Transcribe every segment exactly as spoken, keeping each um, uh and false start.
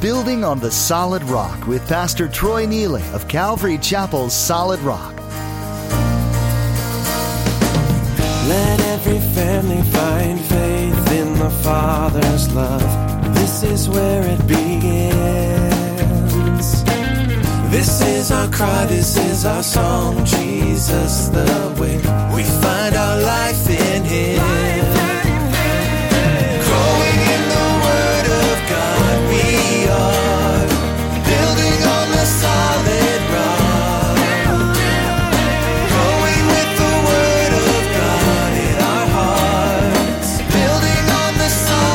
Building on the Solid Rock with Pastor Troy Neely of Calvary Chapel's Solid Rock. Let every family find faith in the Father's love. This is where it begins. This is our cry, this is our song. Jesus the way. We find our life in Him. Growing in the Word of God, we are building on the solid rock. Growing with the Word of God in our hearts, building on the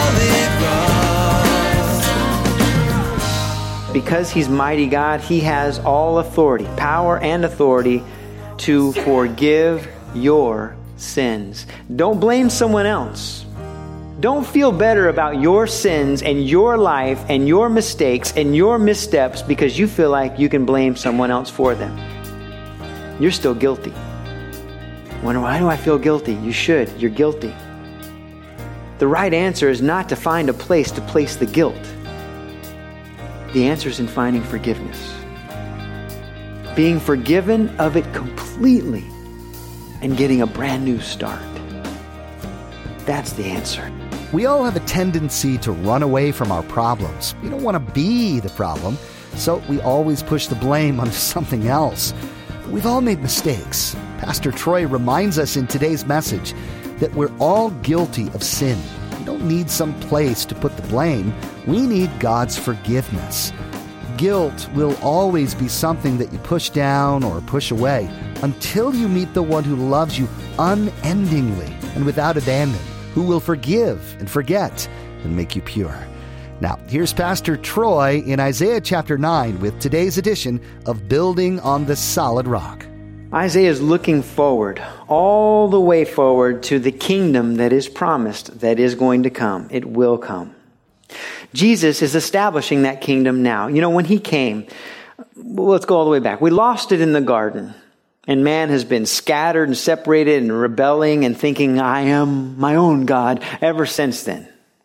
solid rock. Because He's mighty God, He has all authority, power and authority to forgive your sins. Don't blame someone else. Don't feel better about your sins and your life and your mistakes and your missteps because you feel like you can blame someone else for them. You're still guilty. Wonder, why do I feel guilty? You should. You're guilty. The right answer is not to find a place to place the guilt. The answer is in finding forgiveness. Being forgiven of it completely and getting a brand new start. That's the answer. We all have a tendency to run away from our problems. We don't want to be the problem, so we always push the blame onto something else. But we've all made mistakes. Pastor Troy reminds us in today's message that we're all guilty of sin. We don't need some place to put the blame. We need God's forgiveness. Guilt will always be something that you push down or push away until you meet the one who loves you unendingly and without abandon, who will forgive and forget and make you pure. Now, here's Pastor Troy in Isaiah chapter nine with today's edition of Building on the Solid Rock. Isaiah is looking forward, all the way forward to the kingdom that is promised, that is going to come. It will come. Jesus is establishing that kingdom now. You know, when He came, well, let's go all the way back. We lost it in the garden. And man has been scattered and separated and rebelling and thinking, I am my own God ever since then.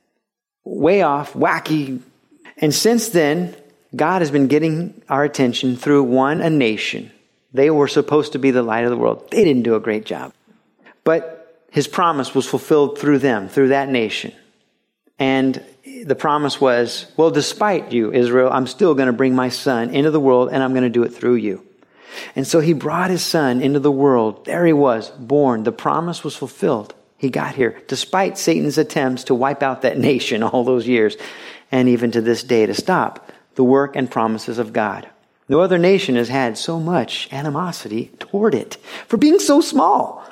Way off, wacky. And since then, God has been getting our attention through one, a nation. They were supposed to be the light of the world. They didn't do a great job. But His promise was fulfilled through them, through that nation. And the promise was, well, despite you, Israel, I'm still going to bring my Son into the world and I'm going to do it through you. And so He brought His Son into the world. There He was, born. The promise was fulfilled. He got here, despite Satan's attempts to wipe out that nation all those years, and even to this day to stop the work and promises of God. No other nation has had so much animosity toward it for being so small.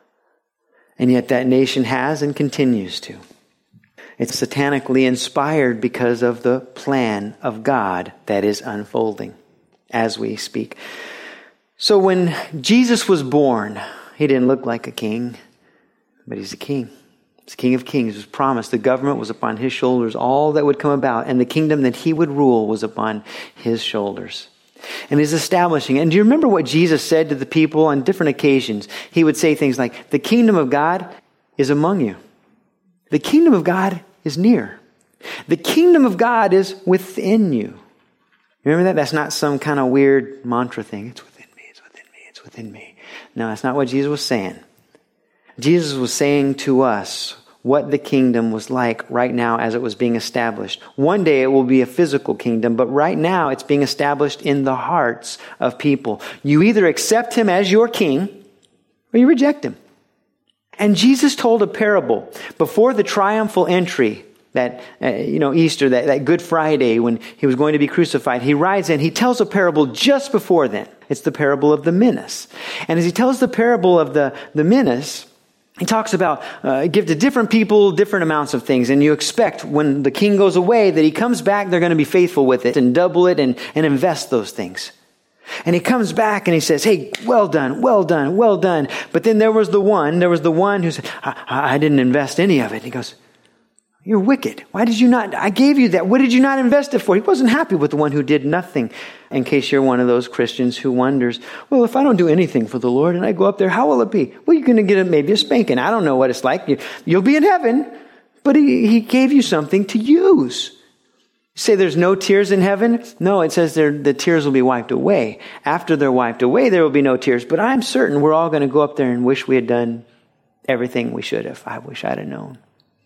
And yet that nation has and continues to. It's satanically inspired because of the plan of God that is unfolding as we speak. So when Jesus was born, He didn't look like a king, but He's a king. He's King of Kings. It was promised the government was upon His shoulders, all that would come about, and the kingdom that He would rule was upon His shoulders. And He's establishing. And do you remember what Jesus said to the people on different occasions? He would say things like, the kingdom of God is among you. The kingdom of God is near. The kingdom of God is within you. Remember that? That's not some kind of weird mantra thing. It's within me, it's within me, it's within me. No, that's not what Jesus was saying. Jesus was saying to us what the kingdom was like right now as it was being established. One day it will be a physical kingdom, but right now it's being established in the hearts of people. You either accept Him as your king or you reject Him. And Jesus told a parable before the triumphal entry, that, uh, you know, Easter, that, that Good Friday when He was going to be crucified. He rides in, He tells a parable just before then. It's the parable of the minas. And as He tells the parable of the, the minas, He talks about uh, give to different people different amounts of things. And you expect when the king goes away that he comes back, they're going to be faithful with it and double it and, and invest those things. And He comes back and He says, hey, well done, well done, well done. But then there was the one, there was the one who said, I, I didn't invest any of it. He goes, you're wicked. Why did you not? I gave you that. What did you not invest it for? He wasn't happy with the one who did nothing. In case you're one of those Christians who wonders, well, if I don't do anything for the Lord and I go up there, how will it be? Well, you're going to get a, maybe a spanking. I don't know what it's like. You, you'll be in heaven, but he, he gave you something to use. Say there's no tears in heaven? No, it says there, the tears will be wiped away. After they're wiped away, there will be no tears. But I'm certain we're all going to go up there and wish we had done everything we should have. I wish I'd have known.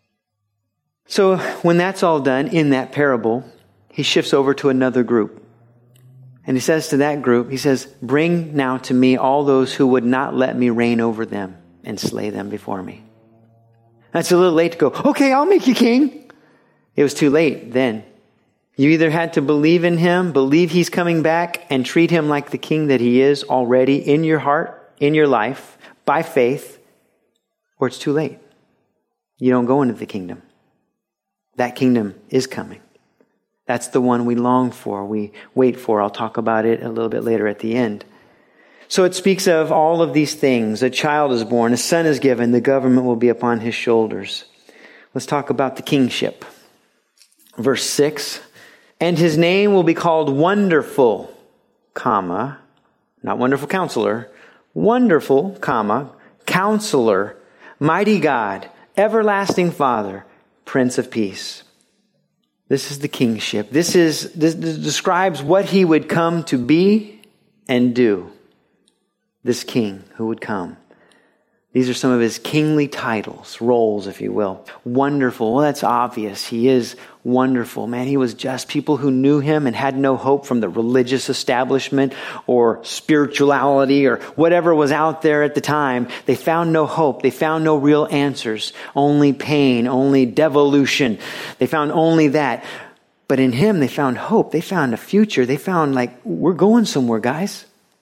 So when that's all done in that parable, he shifts over to another group. And he says to that group, he says, bring now to me all those who would not let me reign over them and slay them before me. That's a little late to go, okay, I'll make you king. It was too late then. You either had to believe in him, believe he's coming back, and treat him like the king that he is already in your heart, in your life, by faith, or it's too late. You don't go into the kingdom. That kingdom is coming. That's the one we long for, we wait for. I'll talk about it a little bit later at the end. So it speaks of all of these things. A child is born, a son is given, the government will be upon his shoulders. Let's talk about the kingship. Verse six. And his name will be called Wonderful, comma, not Wonderful Counselor, Wonderful, comma, Counselor, Mighty God, Everlasting Father, Prince of Peace. This is the kingship. This is this, this describes what he would come to be and do. This king who would come. These are some of his kingly titles, roles, if you will. Wonderful. Well, that's obvious. He is wonderful. Man, he was just. People who knew him and had no hope from the religious establishment or spirituality or whatever was out there at the time. They found no hope. They found no real answers. Only pain, only devolution. They found only that. But in him, they found hope. They found a future. They found like, we're going somewhere, guys.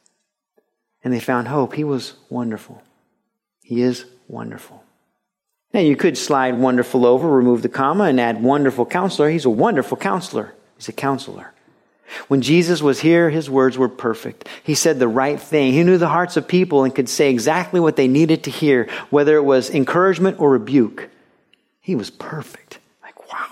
And they found hope. He was wonderful. He is wonderful. Now you could slide wonderful over, remove the comma, and add wonderful counselor. He's a wonderful counselor. He's a counselor. When Jesus was here, his words were perfect. He said the right thing. He knew the hearts of people and could say exactly what they needed to hear, whether it was encouragement or rebuke. He was perfect. Like, wow.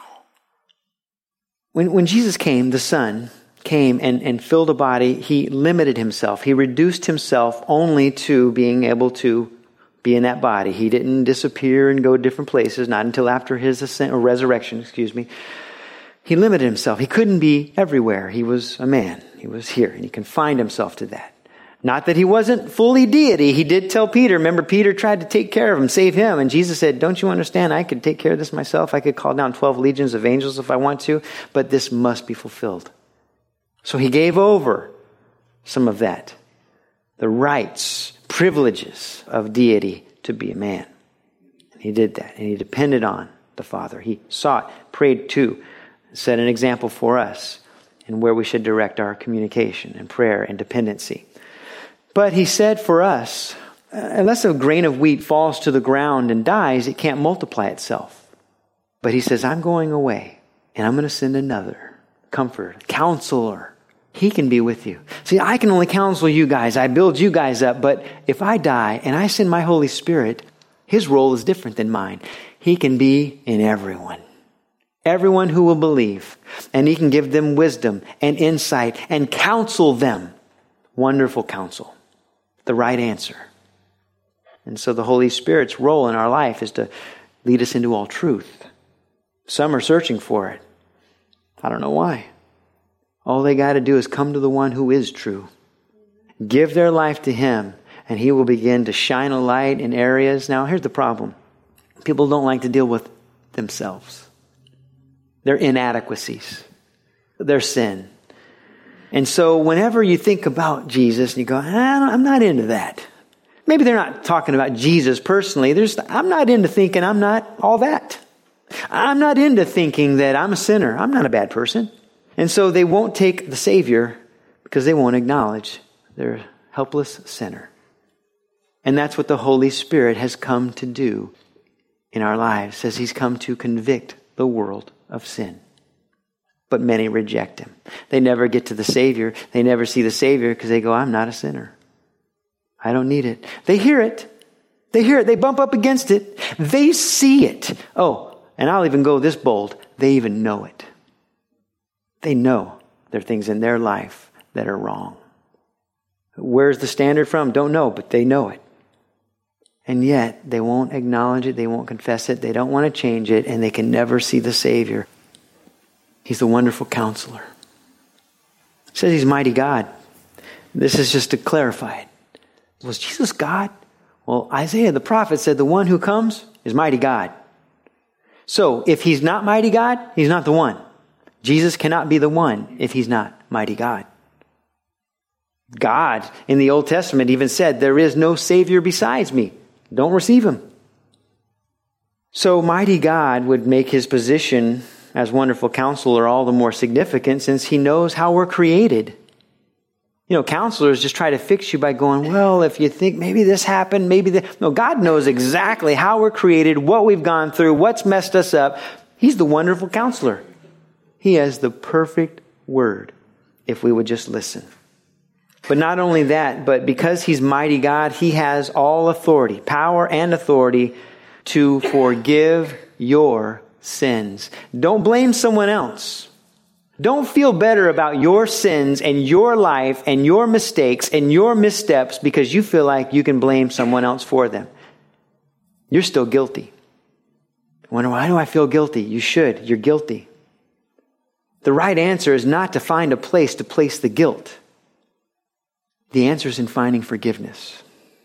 When, when Jesus came, the Son came and, and filled a body, he limited himself. He reduced himself only to being able to be in that body. He didn't disappear and go different places, not until after his ascent, or resurrection, excuse me. He limited himself. He couldn't be everywhere. He was a man. He was here, and he confined himself to that. Not that he wasn't fully deity. He did tell Peter, remember Peter tried to take care of him, save him, and Jesus said, don't you understand? I could take care of this myself. I could call down twelve legions of angels if I want to, but this must be fulfilled. So he gave over some of that. The rights, privileges of deity to be a man. And he did that. And he depended on the Father. He sought, prayed to, set an example for us in where we should direct our communication and prayer and dependency. But he said for us, unless a grain of wheat falls to the ground and dies, it can't multiply itself. But he says, I'm going away and I'm going to send another comforter, counselor. He can be with you. See, I can only counsel you guys. I build you guys up. But if I die and I send my Holy Spirit, his role is different than mine. He can be in everyone. Everyone who will believe. And he can give them wisdom and insight and counsel them. Wonderful counsel. The right answer. And so the Holy Spirit's role in our life is to lead us into all truth. Some are searching for it. I don't know why. All they got to do is come to the one who is true. Give their life to him, and he will begin to shine a light in areas. Now, here's the problem. People don't like to deal with themselves. Their inadequacies. Their sin. And so whenever you think about Jesus, and you go, I'm not into that. Maybe they're not talking about Jesus personally. There's, I'm not into thinking I'm not all that. I'm not into thinking that I'm a sinner. I'm not a bad person. And so they won't take the Savior because they won't acknowledge their helpless sinner. And that's what the Holy Spirit has come to do in our lives, says he's come to convict the world of sin. But many reject him. They never get to the Savior. They never see the Savior because they go, I'm not a sinner. I don't need it. They hear it. They hear it. They bump up against it. They see it. Oh, and I'll even go this bold. They even know it. They know there are things in their life that are wrong. Where's the standard from? Don't know, but they know it. And yet, they won't acknowledge it. They won't confess it. They don't want to change it. And they can never see the Savior. He's the wonderful counselor. It says he's mighty God. This is just to clarify it. Was Jesus God? Well, Isaiah the prophet said the one who comes is mighty God. So if he's not mighty God, he's not the one. Jesus cannot be the one if he's not mighty God. God in the Old Testament even said, there is no Savior besides me. Don't receive him. So mighty God would make his position as wonderful counselor all the more significant since he knows how we're created. You know, counselors just try to fix you by going, well, if you think maybe this happened, maybe that. No, God knows exactly how we're created, what we've gone through, what's messed us up. He's the wonderful counselor. He has the perfect word if we would just listen. But not only that, but because he's mighty God, he has all authority, power and authority to forgive your sins. Don't blame someone else. Don't feel better about your sins and your life and your mistakes and your missteps because you feel like you can blame someone else for them. You're still guilty. Wonder, why do I feel guilty? You should. You're guilty. The right answer is not to find a place to place the guilt. The answer is in finding forgiveness.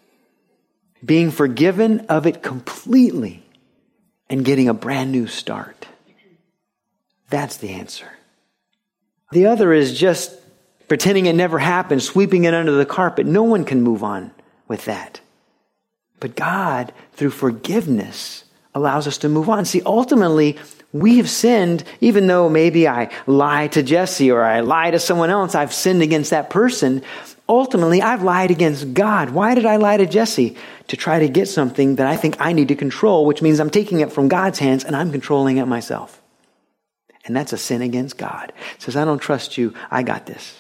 Being forgiven of it completely and getting a brand new start. That's the answer. The other is just pretending it never happened, sweeping it under the carpet. No one can move on with that. But God, through forgiveness, allows us to move on. See, ultimately, we have sinned, even though maybe I lie to Jesse or I lie to someone else, I've sinned against that person. Ultimately, I've lied against God. Why did I lie to Jesse? To try to get something that I think I need to control, which means I'm taking it from God's hands and I'm controlling it myself. And that's a sin against God. It says, I don't trust you. I got this.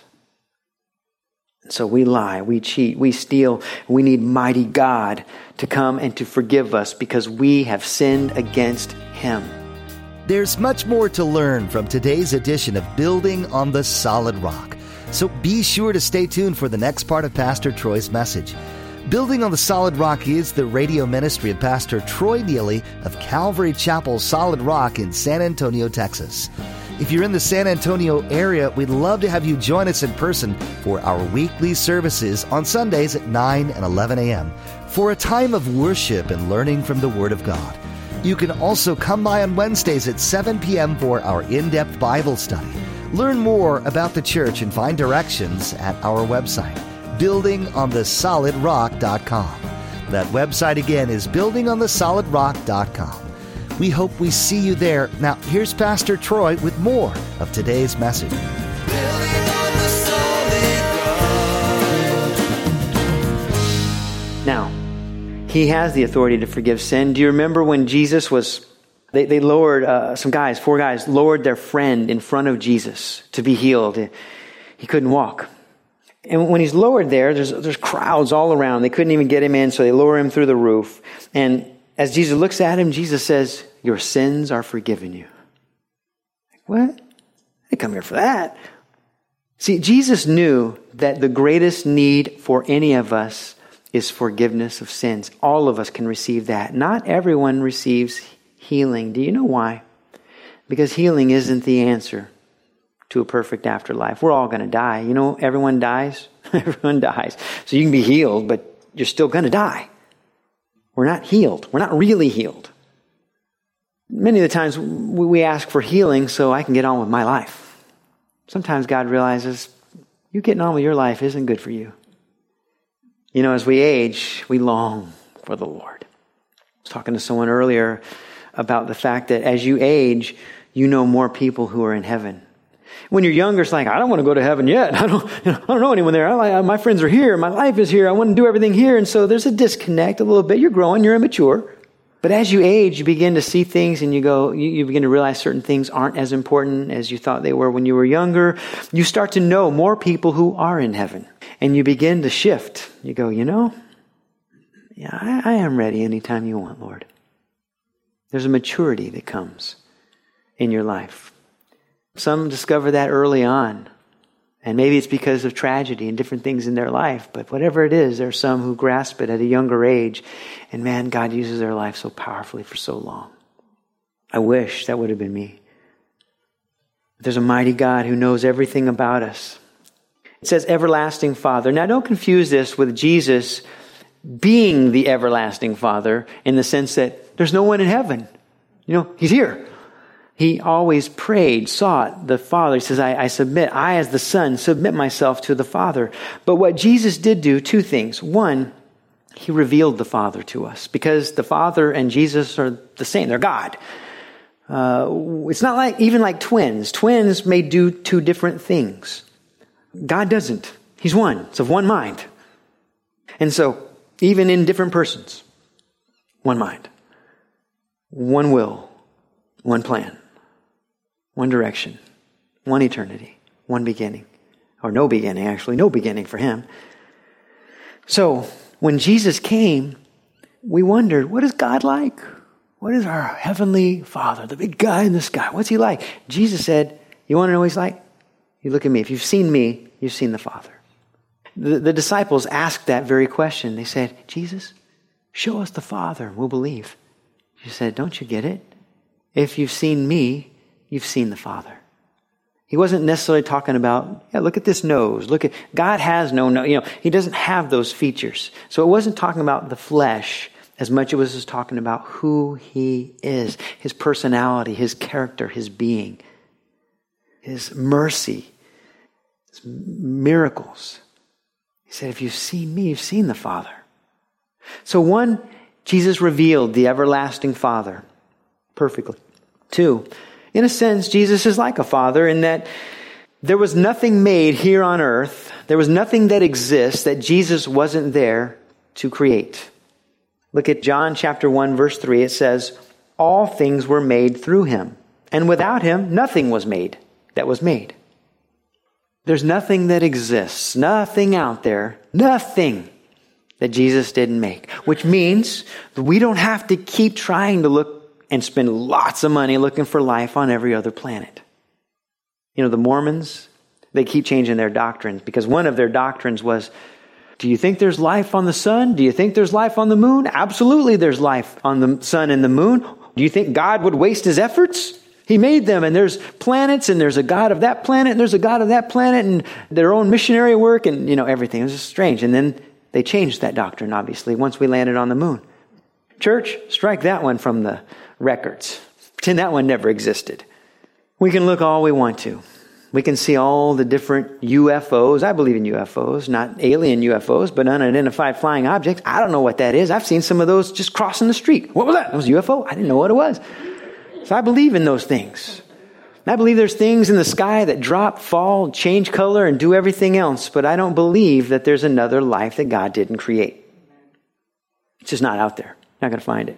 And so we lie, we cheat, we steal. We need mighty God to come and to forgive us because we have sinned against him. There's much more to learn from today's edition of Building on the Solid Rock. So be sure to stay tuned for the next part of Pastor Troy's message. Building on the Solid Rock is the radio ministry of Pastor Troy Neely of Calvary Chapel Solid Rock in San Antonio, Texas. If you're in the San Antonio area, we'd love to have you join us in person for our weekly services on Sundays at nine and eleven a.m. for a time of worship and learning from the Word of God. You can also come by on Wednesdays at seven p.m. for our in-depth Bible study. Learn more about the church and find directions at our website, building on the solid rock dot com. That website again is building on the solid rock dot com. We hope we see you there. Now, here's Pastor Troy with more of today's message. Building on the solid rock. Now, he has the authority to forgive sin. Do you remember when Jesus was, they, they lowered, uh, some guys, four guys, lowered their friend in front of Jesus to be healed. He couldn't walk. And when he's lowered there, there's, there's crowds all around. They couldn't even get him in, so they lower him through the roof. And as Jesus looks at him, Jesus says, your sins are forgiven you. Like, what? I didn't come here for that. See, Jesus knew that the greatest need for any of us is forgiveness of sins. All of us can receive that. Not everyone receives healing. Do you know why? Because healing isn't the answer to a perfect afterlife. We're all going to die. You know, everyone dies. Everyone dies. So you can be healed, but you're still going to die. We're not healed. We're not really healed. Many of the times we ask for healing so I can get on with my life. Sometimes God realizes you getting on with your life isn't good for you. You know, as we age, we long for the Lord. I was talking to someone earlier about the fact that as you age, you know more people who are in heaven. When you're younger, it's like, I don't want to go to heaven yet. I don't, you know, I don't know anyone there. I, my friends are here. My life is here. I want to do everything here. And so there's a disconnect a little bit. You're growing. You're immature. But as you age, you begin to see things and you go, you, you begin to realize certain things aren't as important as you thought they were when you were younger. You start to know more people who are in heaven. And you begin to shift. You go, you know, yeah, I, I am ready anytime you want, Lord. There's a maturity that comes in your life. Some discover that early on. And maybe it's because of tragedy and different things in their life. But whatever it is, there are some who grasp it at a younger age. And man, God uses their life so powerfully for so long. I wish that would have been me. There's a mighty God who knows everything about us. It says everlasting Father. Now don't confuse this with Jesus being the everlasting Father in the sense that there's no one in heaven. You know, he's here. He always prayed, sought the Father. He says, I, I submit, I as the Son submit myself to the Father. But what Jesus did do, two things. One, he revealed the Father to us because the Father and Jesus are the same. They're God. Uh, it's not like even like twins. Twins may do two different things. God doesn't. He's one. It's of one mind. And so, even in different persons, one mind, one will, one plan, one direction, one eternity, one beginning. Or no beginning, actually. No beginning for him. So, when Jesus came, we wondered, what is God like? What is our heavenly Father, the big guy in the sky? What's he like? Jesus said, you want to know what he's like? You look at me. If you've seen me, you've seen the Father. The, the disciples asked that very question. They said, Jesus, show us the Father. We'll believe. He said, don't you get it? If you've seen me, you've seen the Father. He wasn't necessarily talking about, yeah, look at this nose. Look at, God has no nose. You know, he doesn't have those features. So it wasn't talking about the flesh as much as it was just talking about who he is, his personality, his character, his being, his mercy, his miracles. He said, if you've seen me, you've seen the Father. So one, Jesus revealed the everlasting Father perfectly. Two, in a sense, Jesus is like a father in that there was nothing made here on earth, there was nothing that exists that Jesus wasn't there to create. Look at John chapter one, verse three. It says, all things were made through him, and without him, nothing was made that was made. There's nothing that exists, nothing out there, nothing that Jesus didn't make, which means that we don't have to keep trying to look and spend lots of money looking for life on every other planet. You know, the Mormons, they keep changing their doctrines because one of their doctrines was, do you think there's life on the sun? Do you think there's life on the moon? Absolutely there's life on the sun and the moon. Do you think God would waste his efforts? He made them, and there's planets, and there's a God of that planet, and there's a God of that planet, and their own missionary work, and, you know, everything. It was just strange. And then they changed that doctrine, obviously, once we landed on the moon. Church, strike that one from the records. Pretend that one never existed. We can look all we want to. We can see all the different U F Os. I believe in U F Os, not alien U F Os, but unidentified flying objects. I don't know what that is. I've seen some of those just crossing the street. What was that? That was a U F O? I didn't know what it was. So I believe in those things. I believe there's things in the sky that drop, fall, change color, and do everything else. But I don't believe that there's another life that God didn't create. It's just not out there. Not going to find it.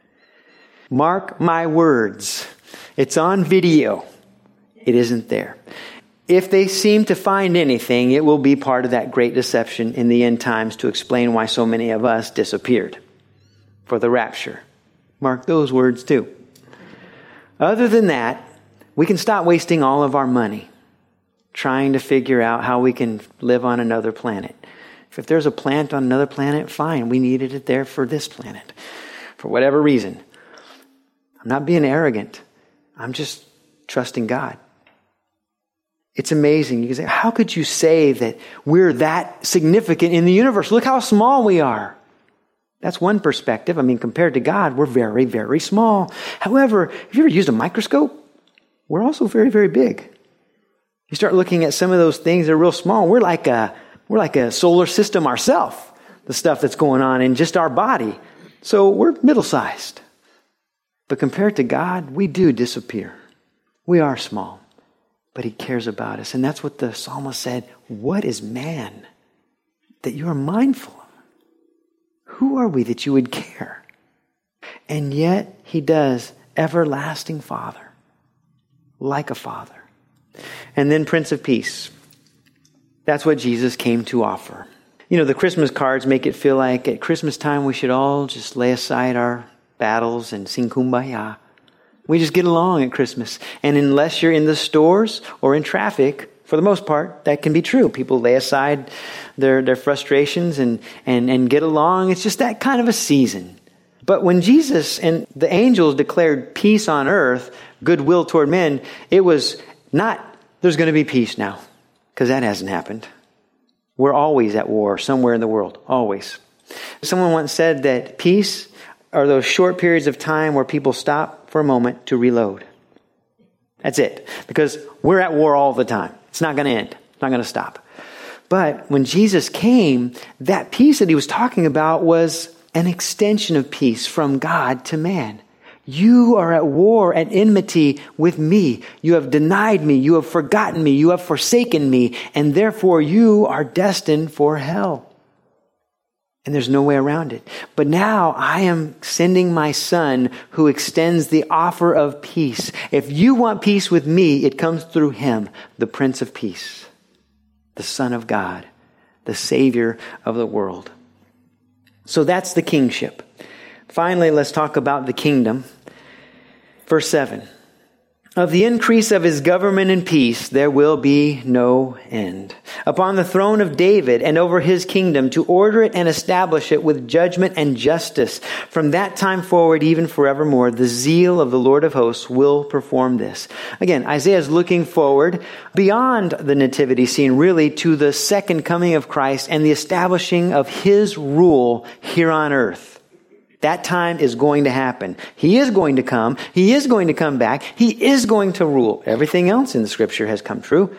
Mark my words. It's on video. It isn't there. If they seem to find anything, it will be part of that great deception in the end times to explain why so many of us disappeared for the rapture. Mark those words too. Other than that, we can stop wasting all of our money trying to figure out how we can live on another planet. If there's a plant on another planet, fine. We needed it there for this planet. For whatever reason. I'm not being arrogant. I'm just trusting God. It's amazing. You can say, how could you say that we're that significant in the universe? Look how small we are. That's one perspective. I mean, compared to God, we're very, very small. However, have you ever used a microscope? We're also very, very big. You start looking at some of those things that are real small. We're like a, we're like a solar system ourselves, the stuff that's going on in just our body. So we're middle-sized. But compared to God, we do disappear. We are small, but he cares about us. And that's what the psalmist said, what is man that you are mindful of? Who are we that you would care? And yet he does, everlasting Father, like a father. And then Prince of Peace. That's what Jesus came to offer. You know, the Christmas cards make it feel like at Christmas time we should all just lay aside our battles and sing Kumbaya. We just get along at Christmas. And unless you're in the stores or in traffic, for the most part, that can be true. People lay aside their, their frustrations and, and, and get along. It's just that kind of a season. But when Jesus and the angels declared peace on earth, goodwill toward men, it was Not there's going to be peace now, because that hasn't happened. We're always at war somewhere in the world, always. Someone once said that peace are those short periods of time where people stop for a moment to reload. That's it. Because we're at war all the time. It's not going to end. It's not going to stop. But when Jesus came, that peace that he was talking about was an extension of peace from God to man. You are at war, at enmity with me. You have denied me. You have forgotten me. You have forsaken me. And therefore you are destined for hell. And there's no way around it. But now I am sending my son who extends the offer of peace. If you want peace with me, it comes through him, the Prince of Peace, the Son of God, the Savior of the world. So that's the kingship. Finally, let's talk about the kingdom. Verse seven. Of the increase of his government and peace, there will be no end. Upon the throne of David and over his kingdom, to order it and establish it with judgment and justice. From that time forward, even forevermore, the zeal of the Lord of hosts will perform this. Again, Isaiah is looking forward beyond the nativity scene, really to the second coming of Christ and the establishing of his rule here on earth. That time is going to happen. He is going to come. He is going to come back. He is going to rule. Everything else in the scripture has come true.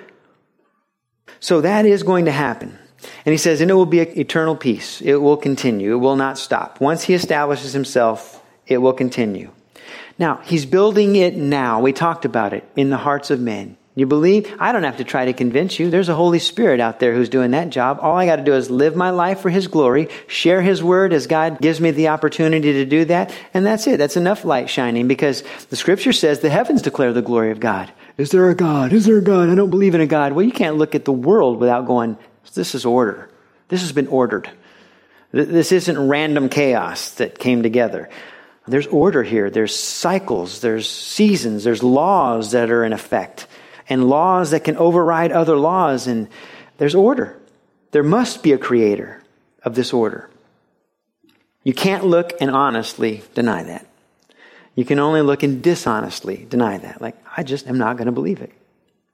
So that is going to happen. And he says, and it will be an eternal peace. It will continue. It will not stop. Once he establishes himself, it will continue. Now, he's building it now. We talked about it in the hearts of men. You believe? I don't have to try to convince you. There's a Holy Spirit out there who's doing that job. All I got to do is live my life for his glory, share his word as God gives me the opportunity to do that. And that's it. That's enough light shining, because the scripture says the heavens declare the glory of God. Is there a God? Is there a God? I don't believe in a God. Well, you can't look at the world without going, this is order. This has been ordered. This isn't random chaos that came together. There's order here. There's cycles. There's seasons. There's laws that are in effect. And laws that can override other laws. And there's order. There must be a creator of this order. You can't look and honestly deny that. You can only look and dishonestly deny that. Like, I just am not going to believe it.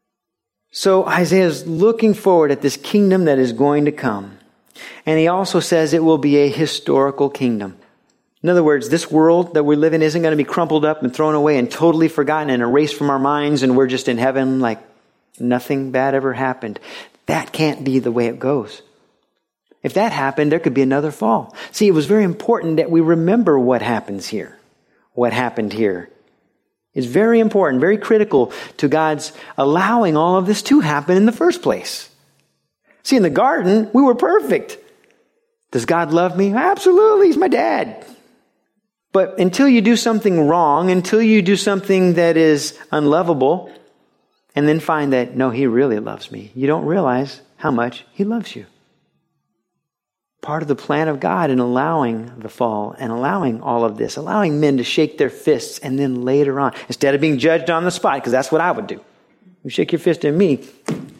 So Isaiah is looking forward at this kingdom that is going to come. And he also says it will be a historical kingdom. In other words, this world that we live in isn't going to be crumpled up and thrown away and totally forgotten and erased from our minds, and we're just in heaven like nothing bad ever happened. That can't be the way it goes. If that happened, there could be another fall. See, it was very important that we remember what happens here. What happened here is very important, very critical to God's allowing all of this to happen in the first place. See, in the garden, we were perfect. Does God love me? Absolutely, he's my dad. But until you do something wrong, until you do something that is unlovable, and then find that, no, he really loves me, you don't realize how much he loves you. Part of the plan of God in allowing the fall and allowing all of this, allowing men to shake their fists, and then later on, instead of being judged on the spot, because that's what I would do. You shake your fist at me.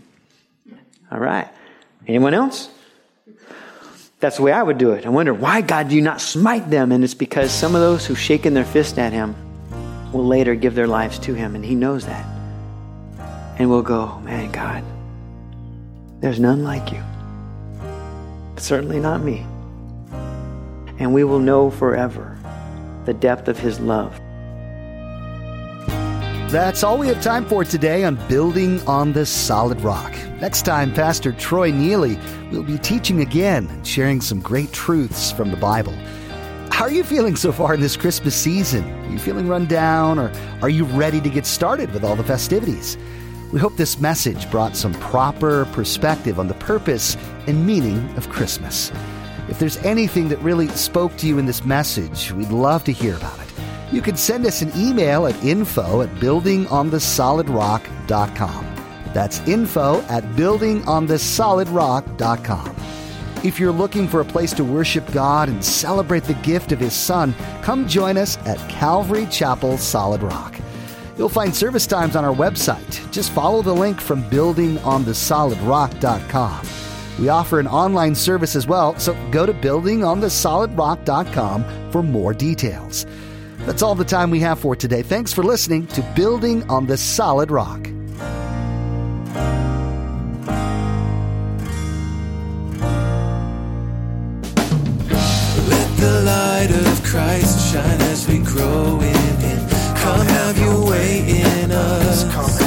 All right. Anyone else? That's the way I would do it. I wonder, why, God, do you not smite them? And it's because some of those who've shaken their fist at him will later give their lives to him, and he knows that. And we'll go, man, God, there's none like you. Certainly not me. And we will know forever the depth of his love. That's all we have time for today on Building on the Solid Rock. Next time, Pastor Troy Neely will be teaching again and sharing some great truths from the Bible. How are you feeling so far in this Christmas season? Are you feeling run down, or are you ready to get started with all the festivities? We hope this message brought some proper perspective on the purpose and meaning of Christmas. If there's anything that really spoke to you in this message, we'd love to hear about it. You can send us an email at info at building on the solid rock dot com. That's info at building on the solid rock dot com. If you're looking for a place to worship God and celebrate the gift of his Son, come join us at Calvary Chapel Solid Rock. You'll find service times on our website. Just follow the link from building on the solid rock dot com. We offer an online service as well, so go to building on the solid rock dot com for more details. That's all the time we have for today. Thanks for listening to Building on the Solid Rock. the light of Christ shine as we grow in Him. Come have your way in us.